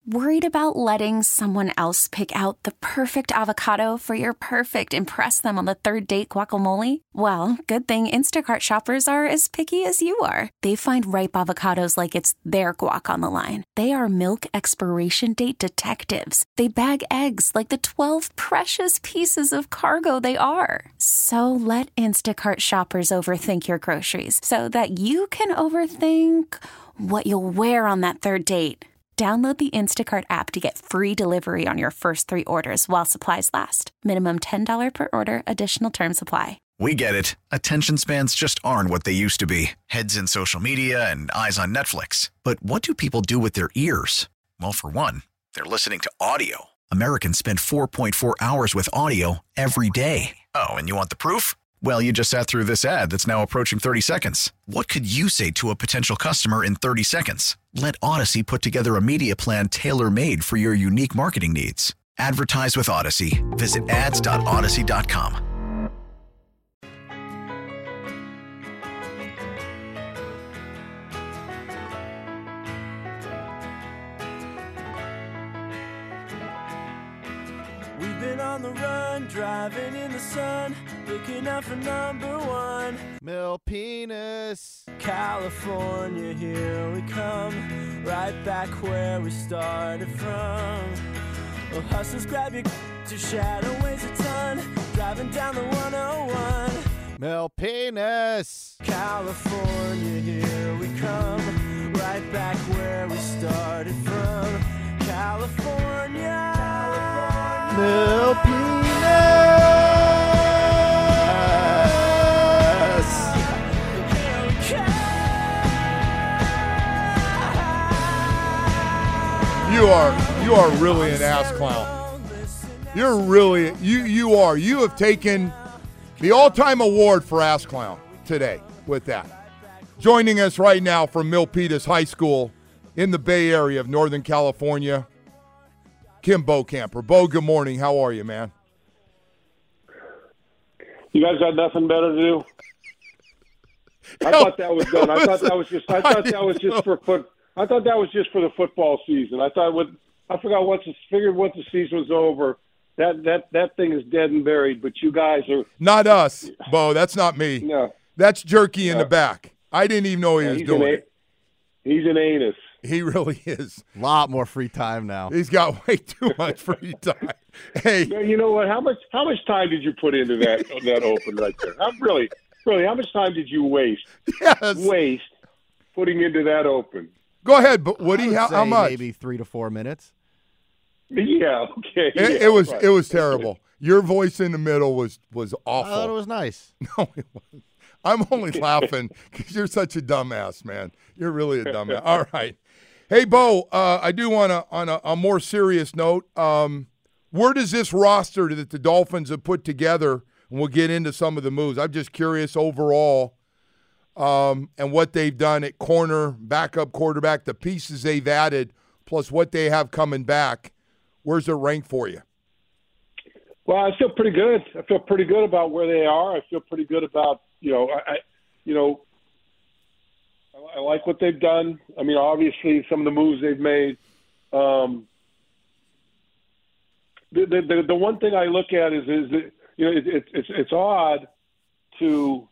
Worried about letting someone else pick out the perfect avocado for your perfect impress them on the third date guacamole? Well, good thing Instacart shoppers are as picky as you are. They find ripe avocados like it's their guac on the line. They are milk expiration date detectives. They bag eggs like the 12 precious pieces of cargo they are. So let Instacart shoppers overthink your groceries so that you can overthink what you'll wear on that third date. Download the Instacart app to get free delivery on your first 3 orders while supplies last. Minimum $10 per order. Additional terms apply. We get it. Attention spans just aren't what they used to be. Heads in social media and eyes on Netflix. But what do people do with their ears? Well, for one, they're listening to audio. Americans spend 4.4 hours with audio every day. Oh, and you want the proof? Well, you just sat through this ad that's now approaching 30 seconds. What could you say to a potential customer in 30 seconds? Let Odyssey put together a media plan tailor-made for your unique marketing needs. Advertise with Odyssey. Visit ads.odyssey.com. We've been on the run, driving in the sun, looking out for number one. Milpitas. California, here we come, right back where we started from. Well, hustlers, grab your shadow weighs a ton, driving down the 101. Milpitas. California, here we come, right back where we started from. California. Milpitas. You are really an ass clown. You're really you are. You have taken the all-time award for ass clown today with that. Joining us right now from Milpitas High School in the Bay Area of Northern California, Kim Bokamper. Bo, good morning. How are you, man? You guys got nothing better to do? I thought that was done. I thought that was just for the football season. I forgot figured once the season was over, that thing is dead and buried. But you guys are not us, Bo. That's not me. No, that's Jerky in the back. I didn't even know he was doing it. He's an anus. He really is. A lot more free time now. He's got way too much free time. Hey, you know what? How much time did you put into that open right there? Really, how much time did you waste? Yes. Waste putting into that open. Go ahead, but Woody, how much? Maybe 3 to 4 minutes. Yeah, okay. It was terrible. Your voice in the middle was awful. I thought it was nice. No, it wasn't. I'm only laughing because you're such a dumbass, man. You're really a dumbass. All right. Hey, Bo, I do want to, on a more serious note, where does this roster that the Dolphins have put together, and we'll get into some of the moves. I'm just curious overall and what they've done at corner, backup quarterback, the pieces they've added, plus what they have coming back. Where's it rank for you? Well, I feel pretty good. I feel pretty good about where they are. I feel pretty good about, I like what they've done. I mean, obviously, some of the moves they've made. The one thing I look at is that it's odd to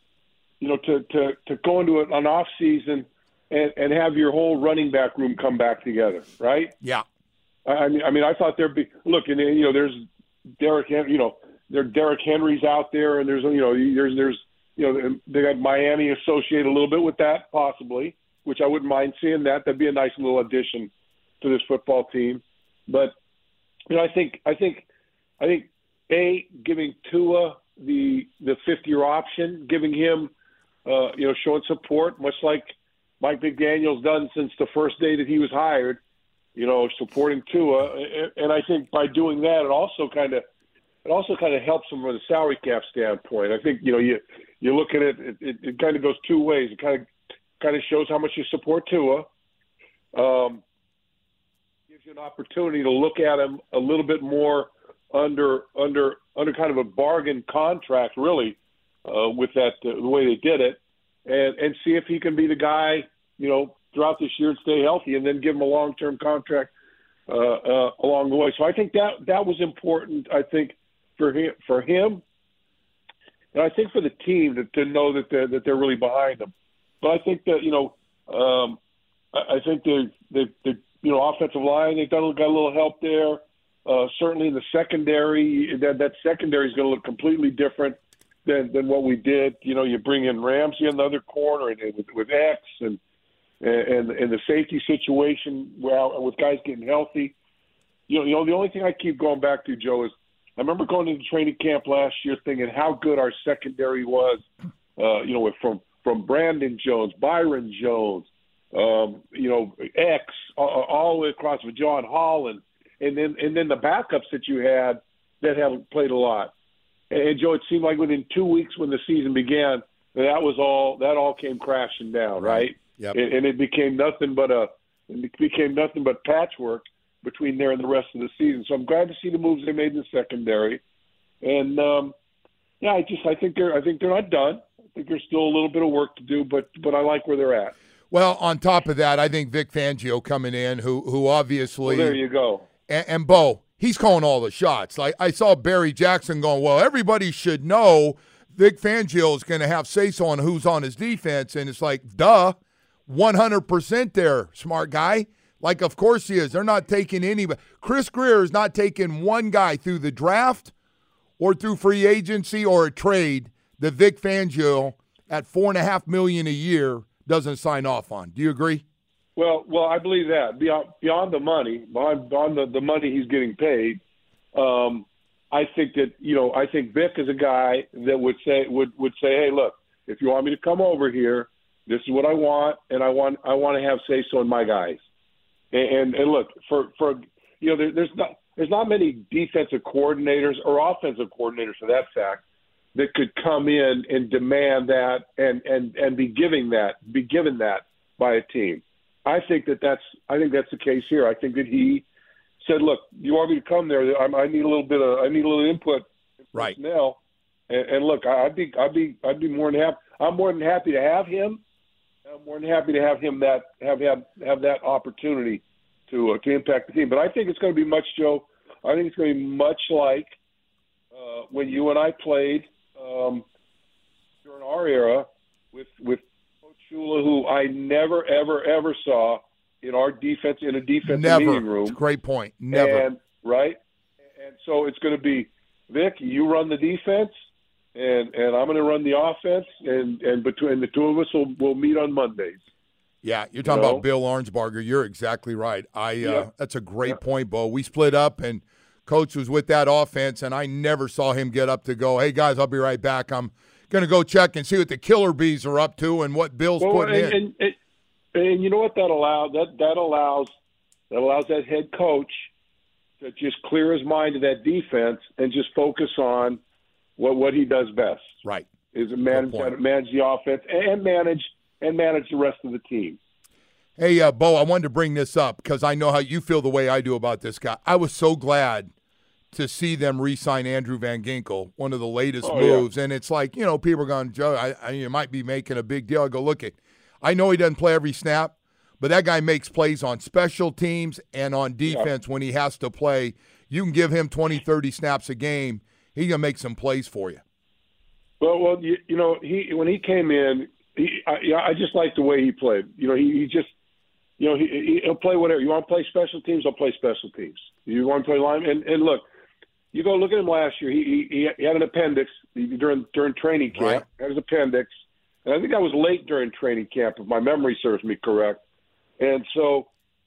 go into an off season and have your whole running back room come back together, right? Yeah. I mean, I thought there'd be there's Derrick Henry, there are Derrick Henry's out there, and there's they got Miami associated a little bit with that possibly, which I wouldn't mind seeing that. That'd be a nice little addition to this football team. But I think giving Tua the fifth-year option, giving him showing support, much like Mike McDaniel's done since the first day that he was hired, supporting Tua, and I think by doing that, it also kind of helps him from the salary cap standpoint. I think you look at it kind of goes two ways. It kind of shows how much you support Tua. Gives you an opportunity to look at him a little bit more under kind of a bargain contract, really, with that the way they did it, and see if he can be the guy, throughout this year and stay healthy, and then give him a long-term contract along the way. So I think that was important. I think for him, and I think for the team to know that they're really behind him. But I think that I think the offensive line, they've got a little help there. Certainly in the secondary, that secondary is going to look completely different than what we did. You bring in Ramsey in the other corner and with X and the safety situation with guys getting healthy. The only thing I keep going back to, Joe, is I remember going into training camp last year thinking how good our secondary was. From Brandon Jones, Byron Jones, X, all the way across with John Holland, and then the backups that you had that haven't played a lot. And Joe, it seemed like within 2 weeks when the season began, that all came crashing down, right? Yep. And it became nothing but patchwork between there and the rest of the season. So I'm glad to see the moves they made in the secondary, and I think they're not done. I think there's still a little bit of work to do, but I like where they're at. Well, on top of that, I think Vic Fangio coming in, who obviously there you go, and Bo, he's calling all the shots. Like I saw Barry Jackson going, well, everybody should know Vic Fangio is going to have say-so on who's on his defense, and it's like, duh, 100% there, smart guy. Like, of course he is. They're not taking anybody. Chris Grier is not taking one guy through the draft or through free agency or a trade that Vic Fangio at $4.5 million a year doesn't sign off on. Do you agree? Well, I believe that beyond the money, beyond the money he's getting paid, I think that I think Vic is a guy that would say, hey, look, if you want me to come over here, this is what I want, and I want to have say so in my guys. And look, there's not many defensive coordinators or offensive coordinators for that fact that could come in and demand that and be given that by a team. I think that's the case here. I think that he said, look, you want me to come there? I need a little input, right? Personnel, and look, I'd be more than happy. I'm more than happy to have him. I'm more than happy to have him have that opportunity to impact the team. But I think it's going to be much, Joe. I think it's going to be much like when you and I played during our era with Coach Shula, who I never ever saw in our defense in a defensive meeting room. It's a great point. Never. And so it's going to be, Vic, you run the defense. And I'm going to run the offense, and between the two of us, we'll meet on Mondays. Yeah, you're talking about Bill Arnsparger. You're exactly right. That's a great point, Bo. We split up, and Coach was with that offense, and I never saw him get up to go, hey, guys, I'll be right back. I'm going to go check and see what the Killer Bees are up to and what Bill's putting in. And you know what that allows? That allows that head coach to just clear his mind to that defense and just focus on what he does best, right? Is manage the offense and manage the rest of the team. Hey, Bo, I wanted to bring this up because I know how you feel the way I do about this guy. I was so glad to see them re-sign Andrew Van Ginkel, one of the latest moves. Yeah. And it's like, people are going, Joe, you might be making a big deal. I go, look, I know he doesn't play every snap, but that guy makes plays on special teams and on defense when he has to play. You can give him 20, 30 snaps a game. He's going to make some plays for you. Well, when he came in, I just like the way he played. He just, he'll play whatever. You want to play special teams, I'll play special teams. You want to play line, and look, you go look at him last year. He had an appendix during training camp. Right. Had his appendix, and I think that was late during training camp, if my memory serves me correct. And so,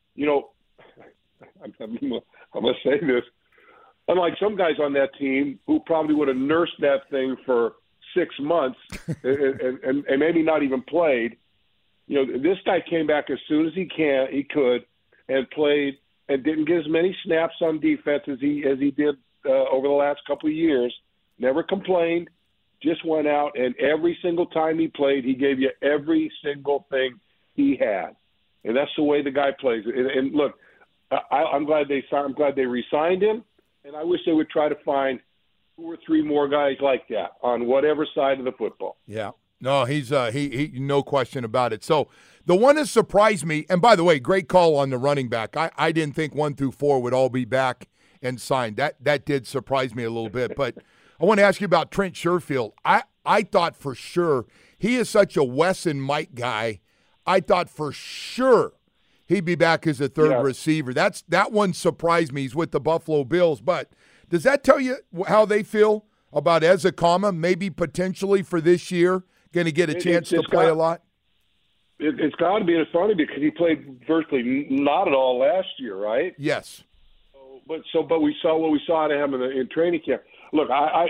I'm going to say this. Unlike some guys on that team who probably would have nursed that thing for 6 months and maybe not even played, this guy came back as soon as he could, and played and didn't get as many snaps on defense as he did over the last couple of years. Never complained, just went out, and every single time he played, he gave you every single thing he had, and that's the way the guy plays. And look, I'm glad they re-signed him. And I wish they would try to find 2 or 3 more guys like that on whatever side of the football. Yeah. No, he's he no question about it. So the one that surprised me, and by the way, great call on the running back. I didn't think 1 through 4 would all be back and signed. That did surprise me a little bit. But I want to ask you about Trent Sherfield. I thought for sure he is such a Wes and Mike guy. I thought for sure he'd be back as a third receiver. That one surprised me. He's with the Buffalo Bills. But does that tell you how they feel about Ezekiel, maybe potentially for this year, going to get a chance to play a lot? It's got to be funny because he played virtually not at all last year, right? Yes. But we saw what we saw out of him in training camp. Look, I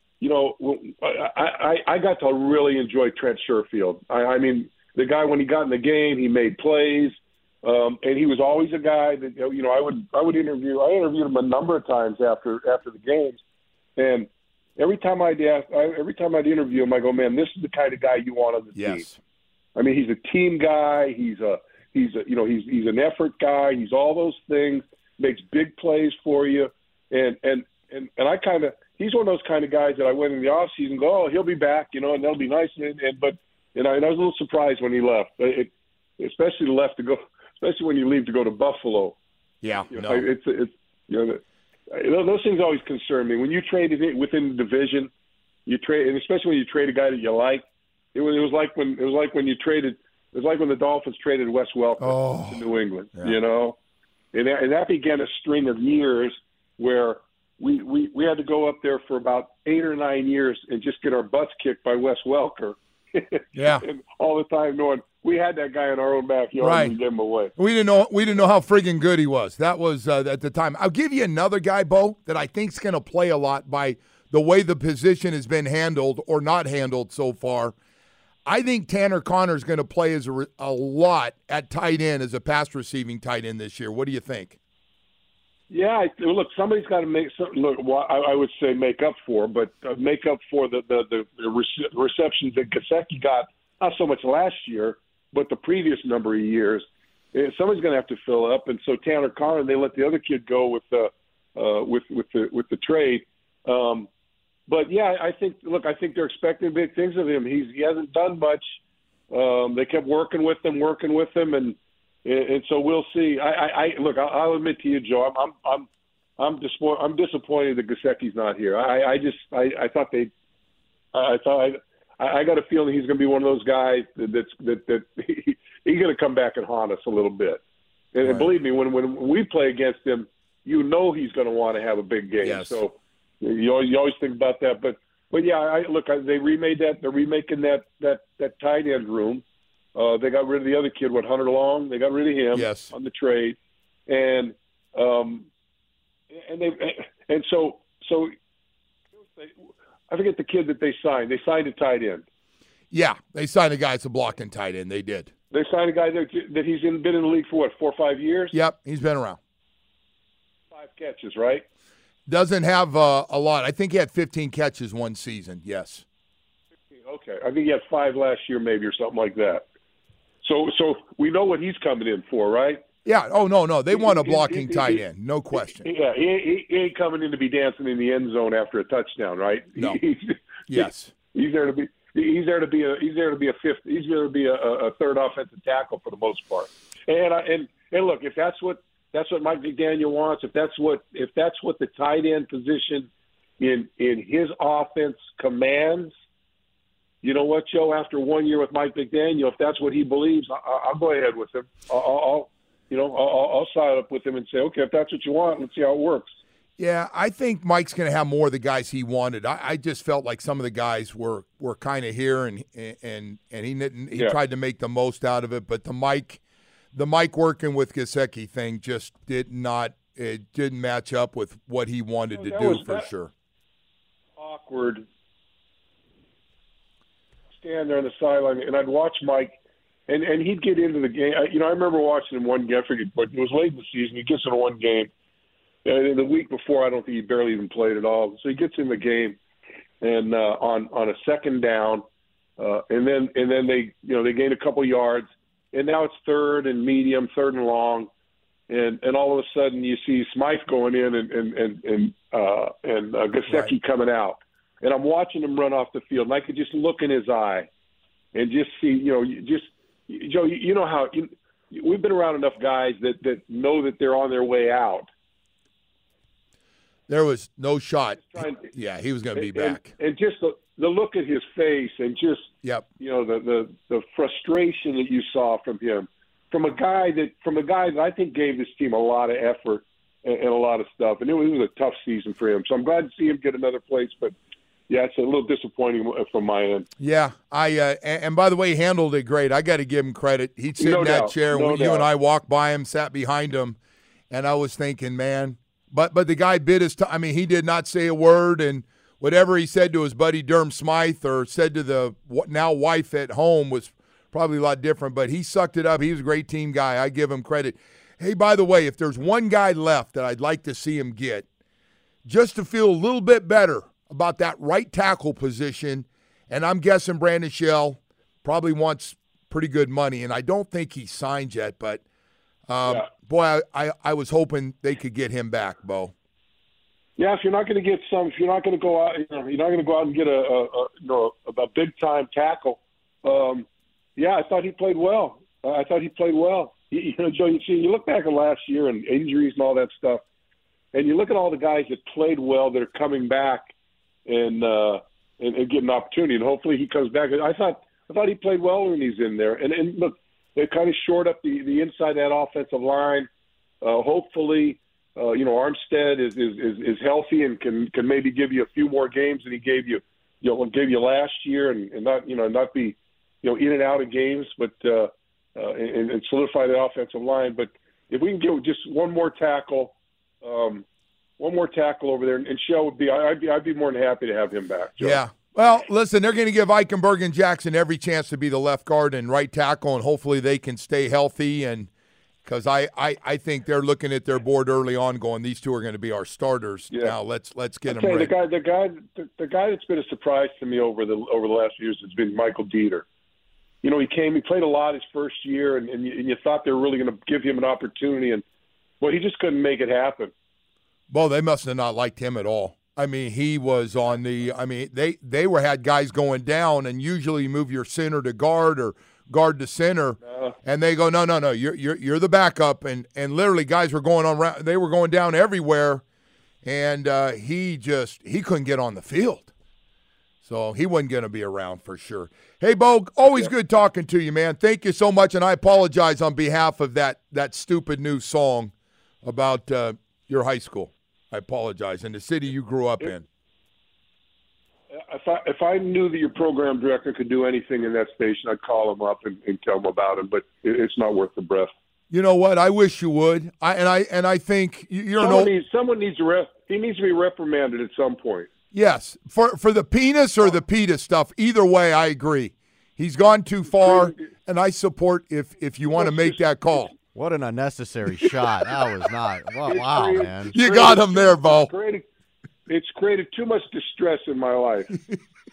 got to really enjoy Trent Sherfield. I mean, the guy, when he got in the game, he made plays, and he was always a guy that I would interview. I interviewed him a number of times after the games, and every time I'd interview him, I go, man, this is the kind of guy you want on the team. I mean, he's a team guy. He's an effort guy. He's all those things. Makes big plays for you, and I kind of, he's one of those kind of guys that I went in the off season and go, oh, he'll be back, and that'll be nice. But I was a little surprised when he left, especially when you leave to go to Buffalo. Yeah, it's those things always concern me. When you trade within the division, you trade, and especially when you trade a guy that you like. It was like when the Dolphins traded Wes Welker to New England. Yeah. And that began a string of years where we had to go up there for about 8 or 9 years and just get our butts kicked by Wes Welker. Yeah. And all the time knowing we had that guy in our own backyard and we gave him away. We didn't know how friggin' good he was. That was at the time. I'll give you another guy, Bo, that I think's going to play a lot by the way the position has been handled or not handled so far. I think Tanner Conner is going to play as a lot at tight end as a pass receiving tight end this year. What do you think? Yeah, look, somebody's got to make I would say make up for the receptions that Gesicki got, not so much last year, but the previous number of years. Somebody's going to have to fill up, and so Tanner Conner, they let the other kid go with the trade. But yeah, I think they're expecting big things of him. He hasn't done much. They kept working with him, and so we'll see. I'll admit to you, Joe, I'm disappointed that Gesicki's not here. I got a feeling he's going to be one of those guys that he's going to come back and haunt us a little bit. And believe me, when we play against him, he's going to want to have a big game. Yes. So you always think about that. But yeah, they remade that. They're remaking that tight end room. They got rid of the other kid, Hunter Long. They got rid of him on the trade, and so I forget the kid that they signed. They signed a tight end. Yeah, they signed a guy that's a blocking tight end. They did. They signed a guy that he's been in the league for 4 or 5 years. Yep, he's been around. 5 catches, right? Doesn't have a lot. I think he had 15 catches one season. Yes. Okay, I think he had 5 last year, maybe, or something like that. So we know what he's coming in for, right? Yeah. Oh no, they want a blocking tight end, no question. Yeah, he ain't coming in to be dancing in the end zone after a touchdown, right? No. Yes. He's there to be. He's there to be a fifth. He's there to be a third offensive tackle for the most part. And look, if that's what Mike McDaniel wants, if that's what the tight end position in his offense commands, you know what, Joe? After 1 year with Mike McDaniel, if that's what he believes, I'll go ahead with him. I'll side up with him and say, okay, if that's what you want, let's see how it works. Yeah, I think Mike's going to have more of the guys he wanted. I just felt like some of the guys were kind of here, and he tried to make the most out of it. But the Mike working with Gesicki thing just didn't match up with what he wanted to do for sure. Awkward. Stand there on the sideline, and I'd watch Mike, and he'd get into the game. I remember watching him one game. I forget, but it was late in the season. He gets into one game. And the week before, I don't think he barely even played at all. So he gets in the game, and on a second down, and then they gain a couple yards, and now it's third and medium, third and long, and all of a sudden you see Smythe going in and Gesicki coming out, and I'm watching him run off the field, and I could just look in his eye, and just see, Joe, you know how we've been around enough guys that know that they're on their way out. There was no shot. Yeah, he was going to be back. And just the look at his face and just, yep. The frustration that you saw from him, from a guy that I think gave this team a lot of effort and a lot of stuff. And it was a tough season for him. So I'm glad to see him get another place. But, yeah, it's a little disappointing from my end. Yeah, and by the way, he handled it great. I got to give him credit. He'd sit in that chair when you and I walked by him, sat behind him, and I was thinking, man. But the guy bit his tongue. I mean, he did not say a word, and whatever he said to his buddy Durham Smythe or said to the now wife at home was probably a lot different. But he sucked it up. He was a great team guy. I give him credit. Hey, by the way, if there's one guy left that I'd like to see him get, just to feel a little bit better about that right tackle position, and I'm guessing Brandon Shell probably wants pretty good money, and I don't think he signed yet, but boy, I was hoping they could get him back, Bo. Yeah, if you're not going to go out, you're not going to go out and get a big time tackle. I thought he played well. Joe, you look back at last year and injuries and all that stuff, and you look at all the guys that played well that are coming back and get an opportunity, and hopefully he comes back. I thought he played well when he's in there. And look, they kind of shored up the inside of that offensive line. Hopefully, Armstead is healthy and can maybe give you a few more games than he gave you last year, and not be in and out of games, but and solidify the offensive line. But if we can get just one more tackle over there, and Shell would be, I'd be more than happy to have him back, Joe. Yeah. Well, listen, they're going to give Eichenberg and Jackson every chance to be the left guard and right tackle, and hopefully they can stay healthy. And because I think they're looking at their board early on, going, these two are going to be our starters. Yeah. Now let's get them ready. The guy that's been a surprise to me over the last few years has been Michael Dieter. He played a lot his first year, and you thought they were really going to give him an opportunity, and he just couldn't make it happen. Well, they must have not liked him at all. I mean, he was on the. I mean, they had guys going down, and usually you move your center to guard or guard to center, and they go, no, you're the backup, and literally guys were going on. They were going down everywhere, and he couldn't get on the field, so he wasn't going to be around for sure. Hey, Bo, always good talking to you, man. Thank you so much, and I apologize on behalf of that stupid new song about your high school. I apologize. And the city you grew up in. If I knew that your program director could do anything in that station, I'd call him up and tell him about it. But it's not worth the breath. You know what? I wish you would. I think someone needs he needs to be reprimanded at some point. Yes, for the penis or the PETA stuff. Either way, I agree. He's gone too far, and I support if you want to make that call. What an unnecessary shot. That was not. Wow, man. You got him there, Bo. It's created too much distress in my life.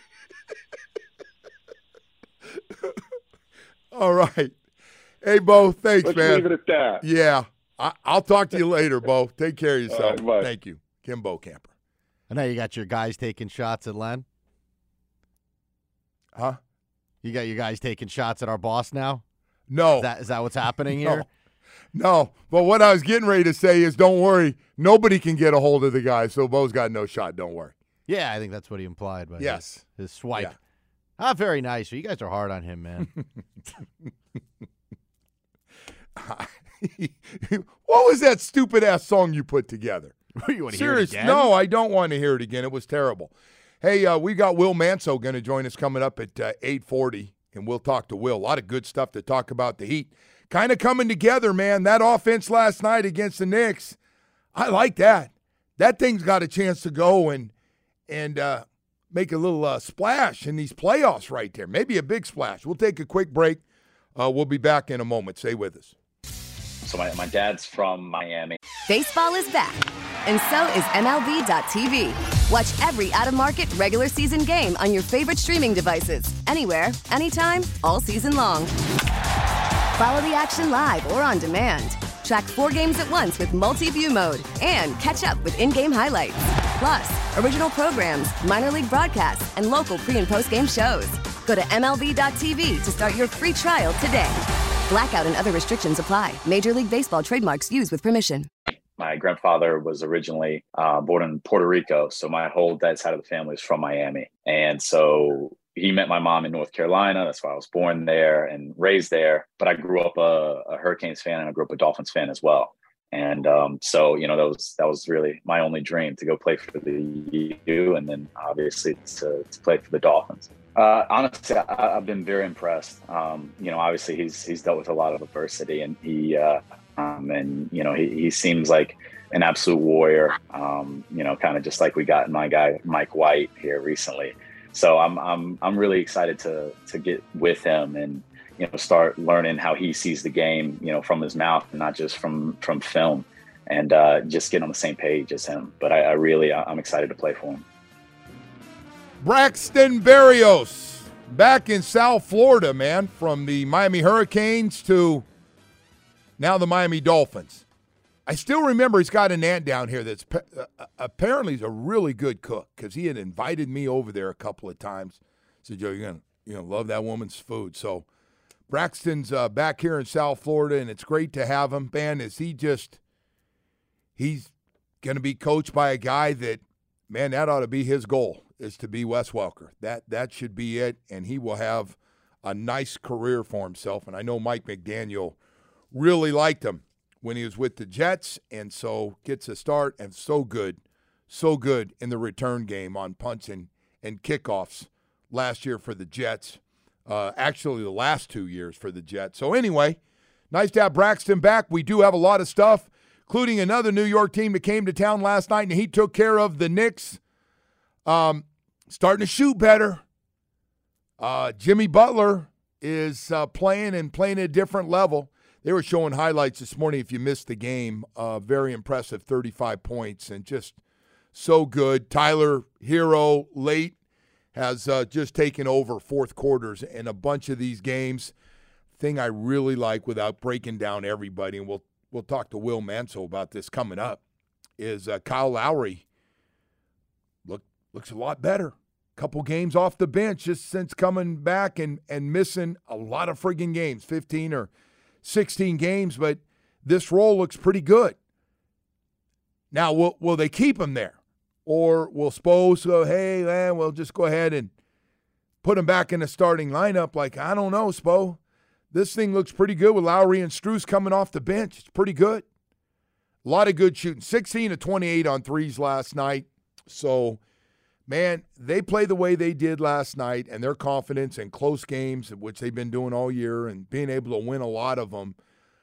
All right. Hey, Bo, thanks, Let's man. leave it at that. Yeah. I'll talk to you later, Bo. Take care of yourself. Right, bye. Thank you. Kim Bokamper. I know you got your guys taking shots at Len. Huh? You got your guys taking shots at our boss now? No. Is that what's happening here? No. But what I was getting ready to say is, don't worry. Nobody can get a hold of the guy, so Bo's got no shot. Don't worry. Yeah, I think that's what he implied by his swipe. Yeah. Very nice. You guys are hard on him, man. What was that stupid-ass song you put together? You want to hear it again? No, I don't want to hear it again. It was terrible. Hey, we got Will Manso going to join us coming up at 8:40, and we'll talk to Will. A lot of good stuff to talk about the Heat. Kind of coming together, man. That offense last night against the Knicks, I like that. That thing's got a chance to go and make a little splash in these playoffs right there. Maybe a big splash. We'll take a quick break. We'll be back in a moment. Stay with us. So my dad's from Miami. Baseball is back, and so is MLB.tv. Watch every out-of-market regular season game on your favorite streaming devices, anywhere, anytime, all season long. Follow the action live or on demand. Track 4 games at once with multi-view mode and catch up with in-game highlights. Plus, original programs, minor league broadcasts, and local pre- and post-game shows. Go to MLB.tv to start your free trial today. Blackout and other restrictions apply. Major League Baseball trademarks used with permission. My grandfather was originally born in Puerto Rico, so my whole dad's side of the family is from Miami. And so he met my mom in North Carolina. That's why I was born there and raised there. But I grew up a Hurricanes fan, and I grew up a Dolphins fan as well. And so, that was really my only dream, to go play for the U, and then obviously to play for the Dolphins. Honestly, I've been very impressed. Obviously he's dealt with a lot of adversity, and he seems like an absolute warrior. Kind of just like we got my guy Mike White here recently. So I'm really excited to get with him and start learning how he sees the game, from his mouth and not just from film, and just get on the same page as him. But I'm excited to play for him. Braxton Berrios, back in South Florida, man, from the Miami Hurricanes to now the Miami Dolphins. I still remember he's got an aunt down here that's apparently he's a really good cook, because he had invited me over there a couple of times. Said, Joe, you're gonna love that woman's food. So Braxton's back here in South Florida, and it's great to have him. Man, he's going to be coached by a guy that, man, that ought to be his goal, is to be Wes Welker. That should be it, and he will have a nice career for himself. And I know Mike McDaniel really liked him when he was with the Jets, and so gets a start, and so good in the return game on punts and kickoffs last year for the Jets. Actually, the last 2 years for the Jets. So anyway, nice to have Braxton back. We do have a lot of stuff, including another New York team that came to town last night, and he took care of the Knicks. Starting to shoot better. Jimmy Butler is playing at a different level. They were showing highlights this morning if you missed the game. Very impressive, 35 points, and just so good. Tyler Hero late has just taken over fourth quarters in a bunch of these games. Thing I really like, without breaking down everybody, and we'll talk to Will Mansell about this coming up, is Kyle Lowry looks a lot better. Couple games off the bench just since coming back and missing a lot of friggin' games, 15 or 16 games, but this role looks pretty good. Now, will they keep him there? Or will Spo go, hey, man, we'll just go ahead and put him back in the starting lineup? Like, I don't know, Spo. This thing looks pretty good with Lowry and Strus coming off the bench. It's pretty good. A lot of good shooting. 16 of 28 on threes last night. So, man, they play the way they did last night, and their confidence in close games, which they've been doing all year, and being able to win a lot of them,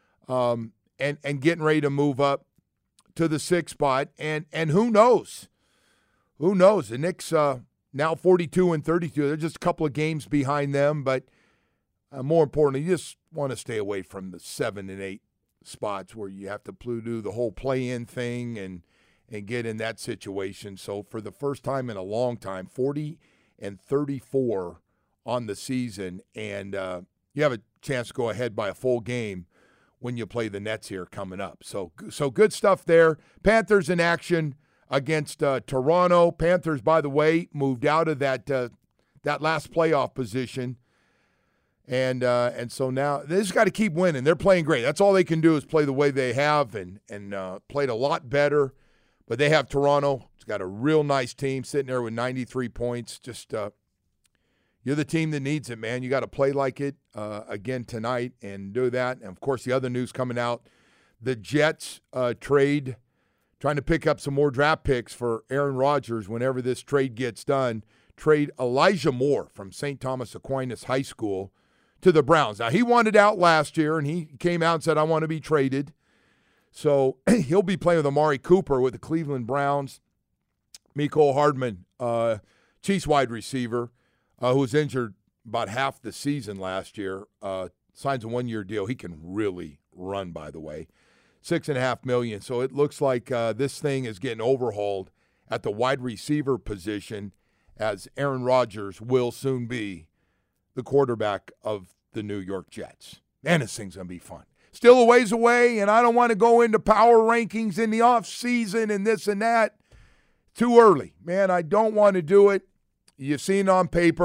and getting ready to move up to the 6th spot. And who knows? Who knows? The Knicks now 42 and 32. They're just a couple of games behind them, but more importantly, you just want to stay away from the 7 and 8 spots where you have to do the whole play-in thing and get in that situation. So for the first time in a long time, 40 and 34 on the season, and you have a chance to go ahead by a full game when you play the Nets here coming up. So good stuff there. Panthers in action against Toronto. Panthers, by the way, moved out of that last playoff position. And so now they just got to keep winning. They're playing great. That's all they can do is play the way they have, and played a lot better. But they have Toronto. It's got a real nice team sitting there with 93 points. Just you're the team that needs it, man. You got to play like it again tonight and do that. And, of course, the other news coming out, the Jets trying to pick up some more draft picks for Aaron Rodgers whenever this trade gets done. Trade Elijah Moore from St. Thomas Aquinas High School to the Browns. Now, he wanted out last year, and he came out and said, I want to be traded. So he'll be playing with Amari Cooper with the Cleveland Browns. Mecole Hardman, Chiefs wide receiver, who was injured about half the season last year, signs a 1-year deal. He can really run, by the way. $6.5 million. So it looks like this thing is getting overhauled at the wide receiver position, as Aaron Rodgers will soon be the quarterback of the New York Jets. Man, this thing's going to be fun. Still a ways away, and I don't want to go into power rankings in the offseason and this and that. Too early. Man, I don't want to do it. You've seen it on paper.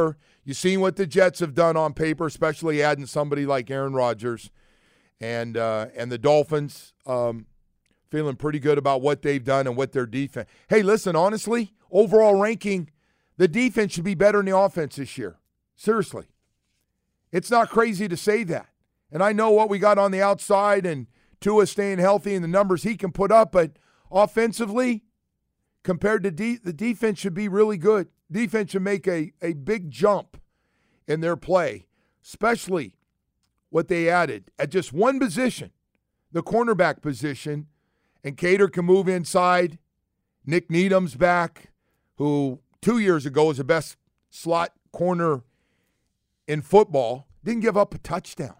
You've seen what the Jets have done on paper, especially adding somebody like Aaron Rodgers, and the Dolphins feeling pretty good about what they've done and what their defense. Hey, listen, honestly, overall ranking, the defense should be better than the offense this year. Seriously. It's not crazy to say that. And I know what we got on the outside and Tua staying healthy and the numbers he can put up, but offensively, compared to the defense should be really good. Defense should make a big jump in their play, especially what they added at just one position, the cornerback position, and Cater can move inside. Nick Needham's back, who 2 years ago was the best slot corner in football. Didn't give up a touchdown.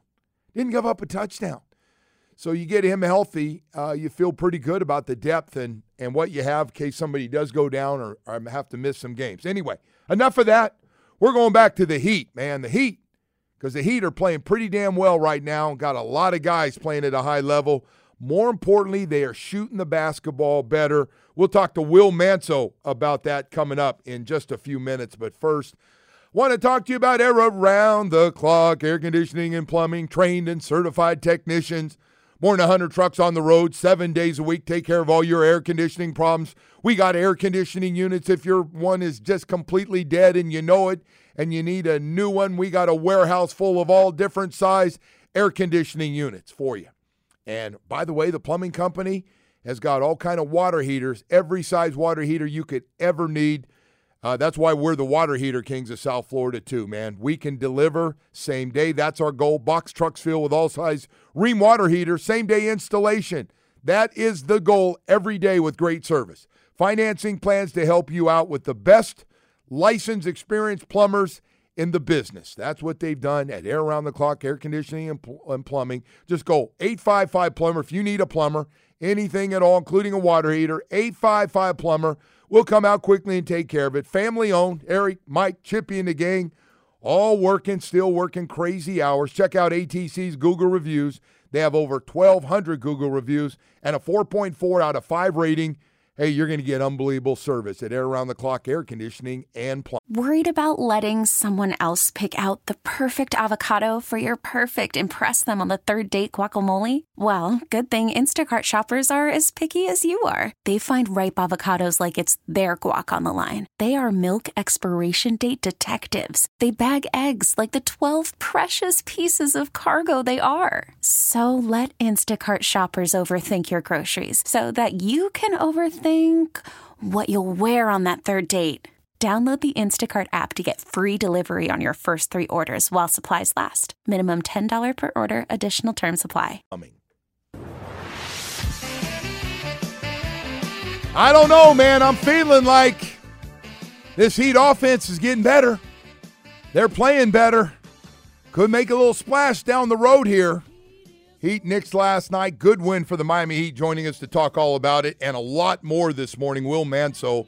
So you get him healthy, you feel pretty good about the depth and what you have in case somebody does go down or have to miss some games. Anyway, enough of that. We're going back to the Heat, man. The Heat, because the Heat are playing pretty damn well right now. Got a lot of guys playing at a high level. More importantly, they are shooting the basketball better. We'll talk to Will Manso about that coming up in just a few minutes. But first, want to talk to you about around-the-clock air conditioning and plumbing, trained and certified technicians. More than 100 trucks on the road, 7 days a week. Take care of all your air conditioning problems. We got air conditioning units. If your one is just completely dead and you know it and you need a new one, we got a warehouse full of all different size air conditioning units for you. And by the way, the plumbing company has got all kind of water heaters, every size water heater you could ever need. That's why we're the water heater kings of South Florida too, man. We can deliver same day. That's our goal. Box trucks filled with all size Rheem water heaters, same day installation. That is the goal every day with great service. Financing plans to help you out with the best licensed, experienced plumbers in the business. That's what they've done at Air Around the Clock Air Conditioning and Plumbing. Just go 855-PLUMBER if you need a plumber, anything at all, including a water heater. 855-PLUMBER. We'll come out quickly and take care of it. Family-owned. Eric, Mike, Chippy, and the gang, all working, still working crazy hours. Check out ATC's Google reviews. They have over 1,200 Google reviews and a 4.4 out of 5 rating. Hey, you're going to get unbelievable service at Air Around the Clock Air Conditioning and Plumbing. Worried about letting someone else pick out the perfect avocado for your perfect impress them on the third date guacamole? Well, good thing Instacart shoppers are as picky as you are. They find ripe avocados like it's their guac on the line. They are milk expiration date detectives. They bag eggs like the 12 precious pieces of cargo they are. So let Instacart shoppers overthink your groceries so that you can overthink what you'll wear on that third date. Download the Instacart app to get free delivery on your first 3 orders while supplies last. Minimum $10 per order. Additional terms apply. I don't know, man. I'm feeling like this Heat offense is getting better. They're playing better. Could make a little splash down the road here. Heat Knicks last night. Good win for the Miami Heat. Joining us to talk all about it and a lot more this morning. Will Manso,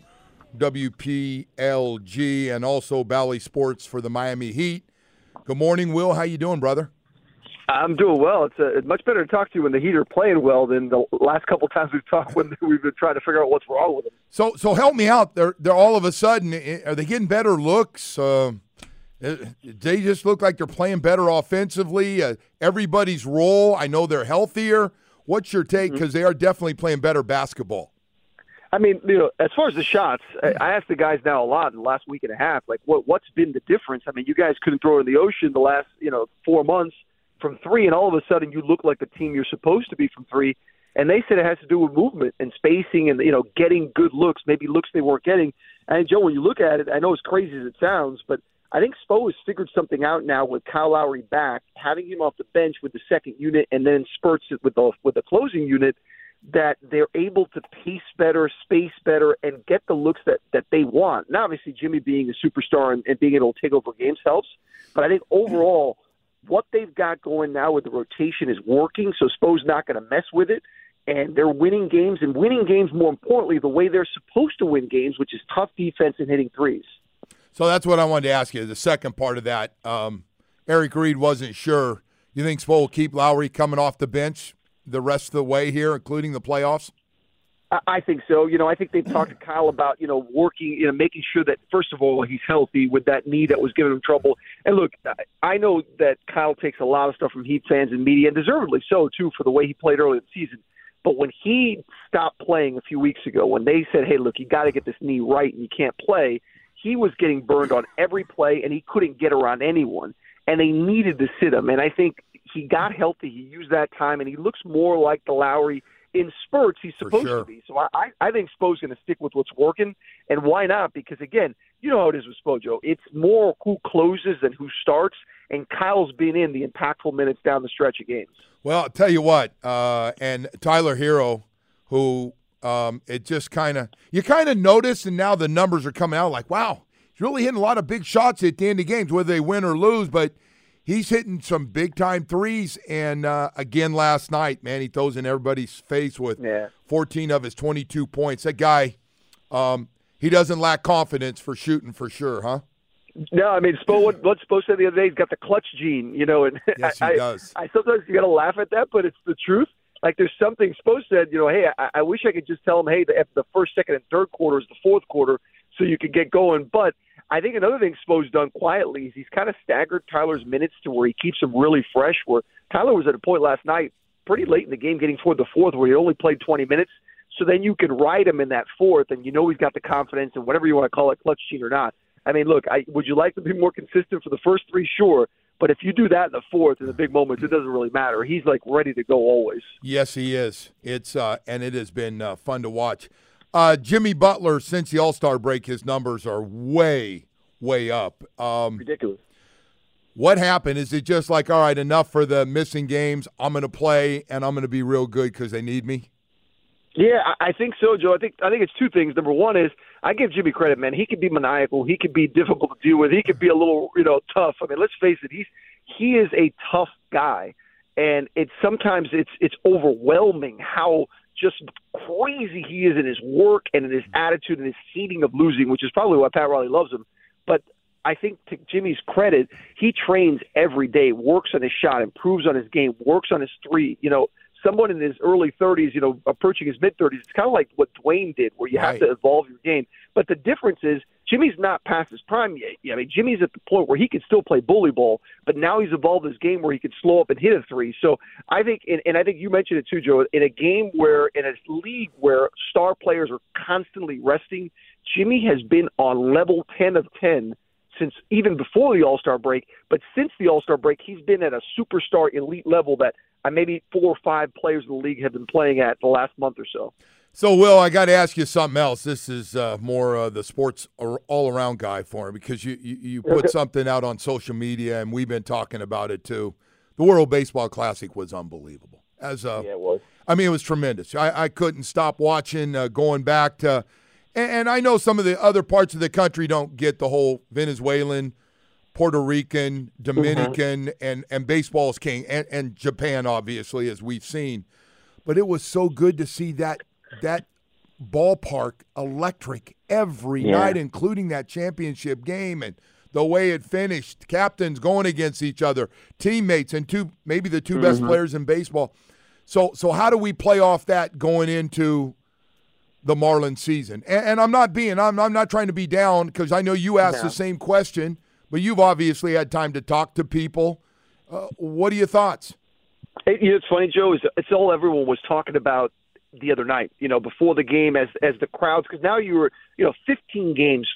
WPLG, and also Bally Sports for the Miami Heat. Good morning, Will. How you doing, brother? I'm doing well. It's much better to talk to you when the Heat are playing well than the last couple times we've talked when we've been trying to figure out what's wrong with them. So help me out. They're all of a sudden, are they getting better looks? They just look like they're playing better offensively. Everybody's role. I know they're healthier. What's your take? Because they are definitely playing better basketball. I mean, as far as the shots, I asked the guys now a lot in the last week and a half, like what's been the difference? I mean, you guys couldn't throw it in the ocean the last 4 months from 3, and all of a sudden you look like the team you're supposed to be from 3. And they said it has to do with movement and spacing and getting good looks, maybe looks they weren't getting. And Joe, when you look at it, I know as crazy as it sounds, but I think Spo has figured something out now with Kyle Lowry back, having him off the bench with the second unit, and then spurts it with the closing unit, that they're able to pace better, space better, and get the looks that they want. Now, obviously, Jimmy being a superstar and being able to take over games helps, but I think overall what they've got going now with the rotation is working, so Spo's not going to mess with it, and they're winning games, and winning games, more importantly, the way they're supposed to win games, which is tough defense and hitting threes. So that's what I wanted to ask you, the second part of that. Eric Reed wasn't sure. You think Spo will keep Lowry coming off the bench the rest of the way here, including the playoffs? I think so. I think they've talked to Kyle about, working, making sure that, first of all, he's healthy with that knee that was giving him trouble. And look, I know that Kyle takes a lot of stuff from Heat fans and media, and deservedly so, too, for the way he played early in the season. But when he stopped playing a few weeks ago, when they said, hey, look, you got to get this knee right and you can't play, he was getting burned on every play, and he couldn't get around anyone. And they needed to sit him. And I think he got healthy. He used that time, and he looks more like the Lowry in spurts he's supposed to be. So I think Spo's going to stick with what's working, and why not? Because, again, you know how it is with Spo, Joe. It's more who closes than who starts, and Kyle's been in the impactful minutes down the stretch of games. Well, I'll tell you what, and Tyler Hero, who it just you kind of notice, and now the numbers are coming out like, wow, he's really hitting a lot of big shots at the end of games, whether they win or lose, but he's hitting some big-time threes, and again last night, man, he throws in everybody's face with 14 of his 22 points. That guy, he doesn't lack confidence for shooting for sure, huh? No, I mean, Spo, what Spo said the other day, he's got the clutch gene, and yes, he does. I sometimes you got to laugh at that, but it's the truth. Like there's something Spo said, hey, I wish I could just tell him, hey, the first, second, and third quarter is the fourth quarter so you could get going, but I think another thing Spo's done quietly is he's kind of staggered Tyler's minutes to where he keeps him really fresh, where Tyler was at a point last night pretty late in the game getting toward the fourth where he only played 20 minutes. So then you can ride him in that fourth, and he's got the confidence and whatever you want to call it, clutch gene or not. I mean, look, would you like to be more consistent for the first three? Sure. But if you do that in the fourth in the big moments, it doesn't really matter. He's, ready to go always. Yes, he is. It's and it has been fun to watch. Jimmy Butler, since the All-Star break, his numbers are way up. Ridiculous. What happened? Is it just like, all right, enough for the missing games, I'm going to play, and I'm going to be real good because they need me? Yeah, I think so, Joe. I think it's two things. Number one is I give Jimmy credit, man. He could be maniacal. He could be difficult to deal with. He could be a little, tough. I mean, let's face it. He is a tough guy, and sometimes it's overwhelming how just crazy he is in his work and in his attitude and his hating of losing, which is probably why Pat Riley loves him. But I think to Jimmy's credit, he trains every day, works on his shot, improves on his game, works on his three. Someone in his early 30s, approaching his mid-30s, it's kind of like what Dwayne did, where you have to evolve your game. But the difference is Jimmy's not past his prime yet. I mean, Jimmy's at the point where he can still play bully ball, but now he's evolved his game where he can slow up and hit a three. So I think, and I think you mentioned it too, Joe, in a game where, in a league where star players are constantly resting, Jimmy has been on level 10 of 10 since even before the All-Star break. But since the All-Star break, he's been at a superstar elite level that maybe 4 or 5 players in the league have been playing at the last month or so. So, Will, I got to ask you something else. This is more the sports all-around guy for him, because you put something out on social media, and we've been talking about it too. The World Baseball Classic was unbelievable. Yeah, it was. I mean, it was tremendous. I couldn't stop watching, going back to – and I know some of the other parts of the country don't get the whole Venezuelan – Puerto Rican, Dominican, and baseball is king, and Japan, obviously, as we've seen. But it was so good to see that ballpark electric every night, including that championship game and the way it finished. Captains going against each other, teammates, and maybe the two best players in baseball. So how do we play off that going into the Marlins season? And I'm not trying to be down, because I know you asked the same question. But you've obviously had time to talk to people. What are your thoughts? It's funny, Joe. It's all everyone was talking about the other night, before the game as the crowds, because now you were, 15 games,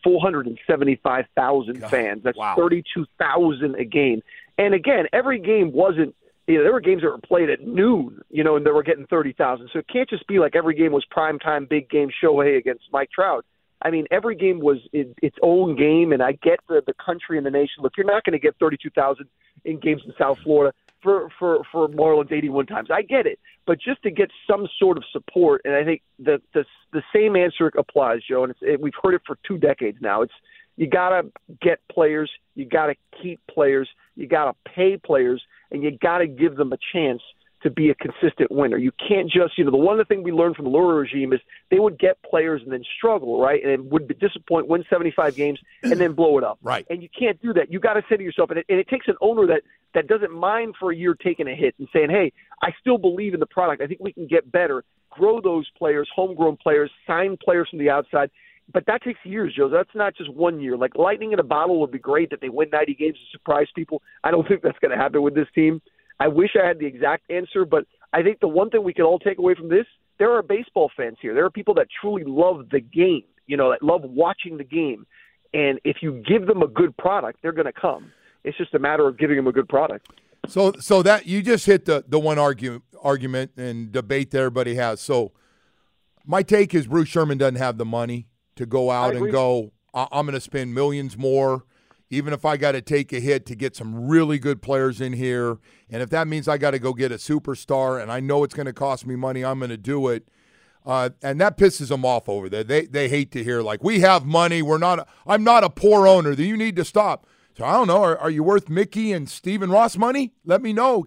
475,000 fans. That's 32,000 a game. And again, every game wasn't, there were games that were played at noon, and they were getting 30,000. So it can't just be like every game was primetime big game Shohei against Mike Trout. I mean, every game was its own game, and I get the country and the nation. Look, you're not going to get 32,000 in games in South Florida for Marlins 81 times. I get it. But just to get some sort of support, and I think the same answer applies, Joe, and we've heard it for 2 decades now. It's you got to get players, you got to keep players, you got to pay players, and you got to give them a chance to be a consistent winner. You can't just, the one of the things we learned from the Lurie regime is they would get players and then struggle, right? And would disappoint, win 75 games, and then blow it up. Right. And you can't do that. You got to say to yourself, and it takes an owner that doesn't mind for a year taking a hit and saying, hey, I still believe in the product. I think we can get better, grow those players, homegrown players, sign players from the outside. But that takes years, Joe. That's not just 1 year. Like lightning in a bottle would be great that they win 90 games to surprise people. I don't think that's going to happen with this team. I wish I had the exact answer, but I think the one thing we can all take away from this, there are baseball fans here. There are people that truly love the game, that love watching the game. And if you give them a good product, they're going to come. It's just a matter of giving them a good product. So that you just hit the one argument and debate that everybody has. So my take is Bruce Sherman doesn't have the money to go out and go, I'm going to spend millions more, even if I got to take a hit to get some really good players in here. And if that means I got to go get a superstar and I know it's going to cost me money, I'm going to do it. And that pisses them off over there. They hate to hear, like, we have money. I'm not a poor owner. You need to stop. So I don't know. Are you worth Mickey and Stephen Ross money? Let me know.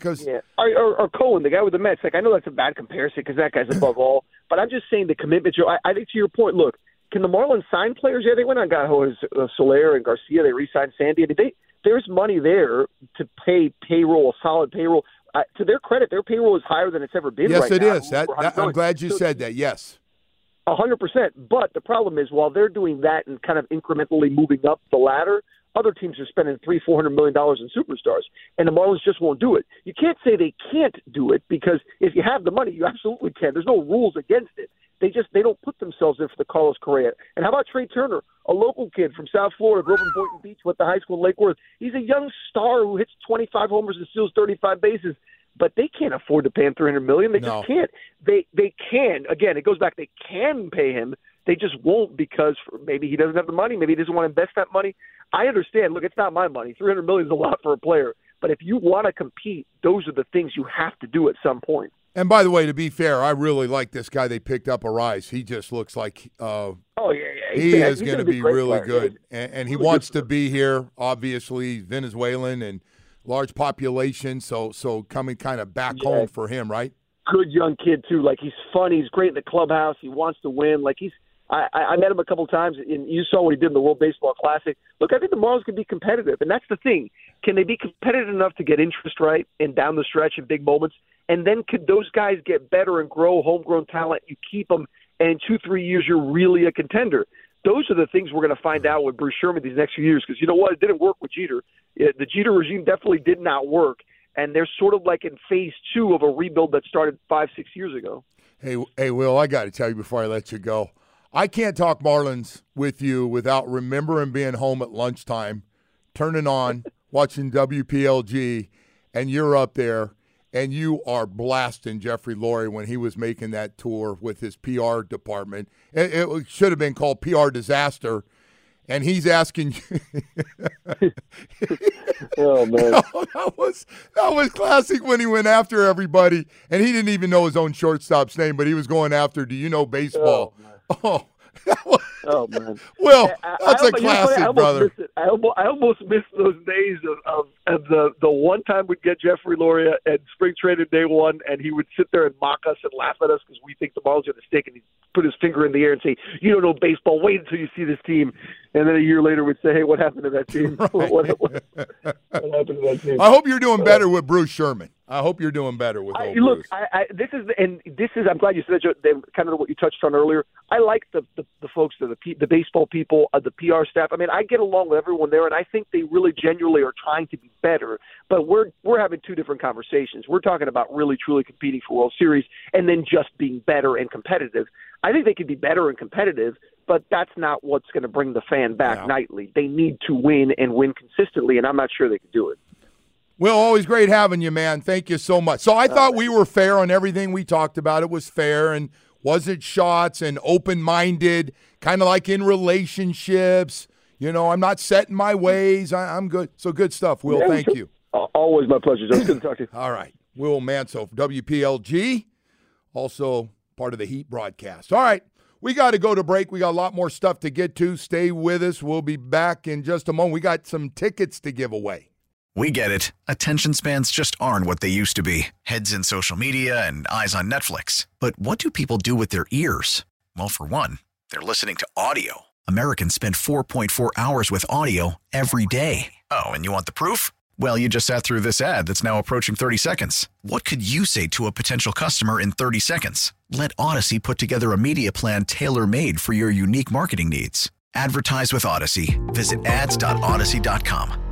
Or Cohen, the guy with the Mets. Like, I know that's a bad comparison because that guy's above all. But I'm just saying the commitment, Joe. I think to your point, look, can the Marlins sign players? Yeah, they went on, got Soler and Garcia. They re-signed Sandy. I mean, there's money there to pay payroll, a solid payroll. To their credit, their payroll is higher than it's ever been. Yes, right it now. is. I'm glad you said that. Yes, 100%. But the problem is, while they're doing that and kind of incrementally moving up the ladder, other teams are spending $300-400 million in superstars, and the Marlins just won't do it. You can't say they can't do it because if you have the money, you absolutely can. There's no rules against it. They don't put themselves in for the Carlos Correa. And how about Trey Turner, a local kid from South Florida, grew up in Boynton Beach, went to high school in Lake Worth. He's a young star who hits 25 homers and steals 35 bases. But they can't afford to pay him $300 million. They just can't. They can. Again, it goes back. They can pay him. They just won't because maybe he doesn't have the money. Maybe he doesn't want to invest that money. I understand. Look, it's not my money. $300 million is a lot for a player. But if you want to compete, those are the things you have to do at some point. And by the way, to be fair, I really like this guy they picked up, Arise. He just looks like he is going to be really good. And he wants to be here, obviously, Venezuelan and large population, so coming kind of back home for him, right? Good young kid, too. Like, he's fun. He's great in the clubhouse. He wants to win. Like, I met him a couple times, and you saw what he did in the World Baseball Classic. Look, I think the Marlins can be competitive, and that's the thing. Can they be competitive enough to get interest right and down the stretch in big moments? And then could those guys get better and grow homegrown talent? You keep them, and in 2-3 years, you're really a contender. Those are the things we're going to find out with Bruce Sherman these next few years because you know what? It didn't work with Jeter. The Jeter regime definitely did not work, and they're sort of like in phase 2 of a rebuild that started 5-6 years ago. Hey, Will, I got to tell you before I let you go, I can't talk Marlins with you without remembering being home at lunchtime, turning on, watching WPLG, and you're up there, and you are blasting Jeffrey Lurie when he was making that tour with his PR department. It should have been called PR Disaster, and he's asking you. Oh, man. That was classic when he went after everybody, and he didn't even know his own shortstop's name, but he was going after, do you know baseball? Oh, man. Well, that's a classic, brother. I almost missed those days of the one time we'd get Jeffrey Lurie at spring training day one, and he would sit there and mock us and laugh at us because we think the Marlins are the stick, and he'd put his finger in the air and say, you don't know baseball, wait until you see this team. And then a year later we'd say, hey, what happened to that team? Right. What happened to that team? I hope you're doing better with Bruce Sherman. I hope you're doing better with old look, Bruce. This is I'm glad you said that, kind of what you touched on earlier. I like the folks, the baseball people, the PR staff. I mean, I get along with everyone there, and I think they really genuinely are trying to be better. But we're having two different conversations. We're talking about really, truly competing for World Series and then just being better and competitive. I think they could be better and competitive, but that's not what's going to bring the fan back nightly. They need to win and win consistently, and I'm not sure they can do it. Will, always great having you, man. Thank you so much. So I thought we were fair on everything we talked about. It was fair and wasn't shots and open-minded, kind of like in relationships. You know, I'm not set in my ways. I'm good. So good stuff, Will. Thank you. Always my pleasure, Joe. It's good to talk to you. All right. Will Manso, WPLG, also part of the Heat broadcast. All right. We got to go to break. We got a lot more stuff to get to. Stay with us. We'll be back in just a moment. We got some tickets to give away. We get it. Attention spans just aren't what they used to be. Heads in social media and eyes on Netflix. But what do people do with their ears? Well, for one, they're listening to audio. Americans spend 4.4 hours with audio every day. Oh, and you want the proof? Well, you just sat through this ad that's now approaching 30 seconds. What could you say to a potential customer in 30 seconds? Let Odyssey put together a media plan tailor-made for your unique marketing needs. Advertise with Odyssey. Visit ads.odyssey.com.